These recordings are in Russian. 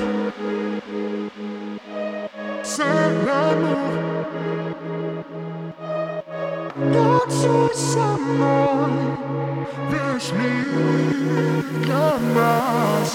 C'est l'amour. Танцуй со мной, весь мир для нас.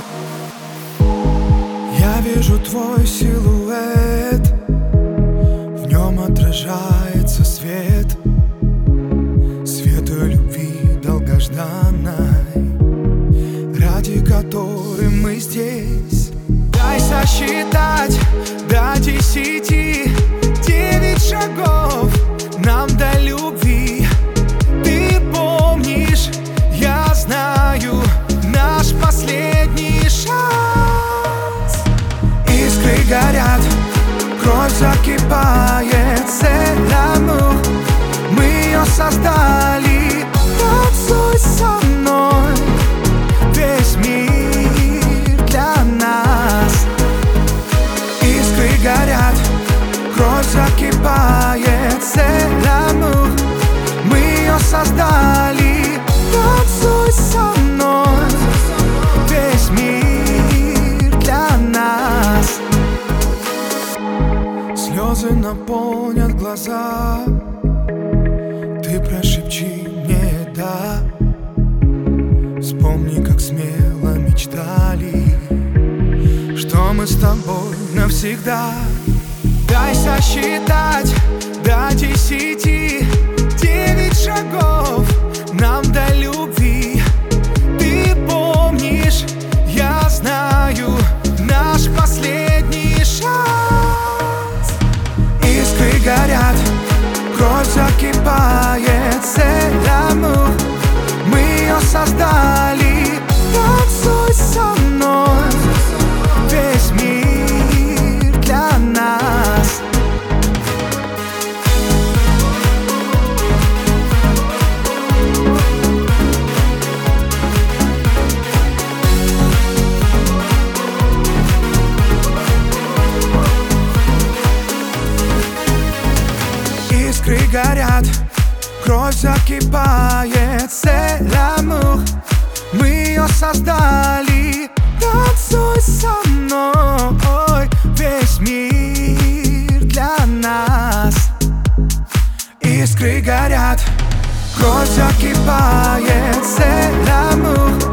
Я вижу твой силуэт, в нем отражается свет, свет той любви долгожданной, ради которой мы здесь. Дай сосчитать до 10, 9 шагов нам до любви. Ты помнишь, я знаю, наш последний шанс. Искры горят, кровь закипает, c'est l'amour. Мы ее создали, танцуй со мной, весь мир для нас. Искры горят, кровь закипает, c'est l'amour. Мы ее создали, танцуй со мной, весь мир для нас. Слезы наполнят глаза, ты прошепчи мне «да». Вспомни, как смело мечтали, что мы с тобой навсегда. Дай сосчитать до 10, 9 шагов нам до любви. Ты помнишь, я знаю, наш последний шанс. Искры горят, кровь закипает, c'est l'amour. Мы ее создали, танцуй со мной, весь мир для нас. Искры горят, кровь закипает, c'est l'amour. Мы ее создали, танцуй со мной, весь мир для нас. Искры горят, кровь закипает, c'est l'amour.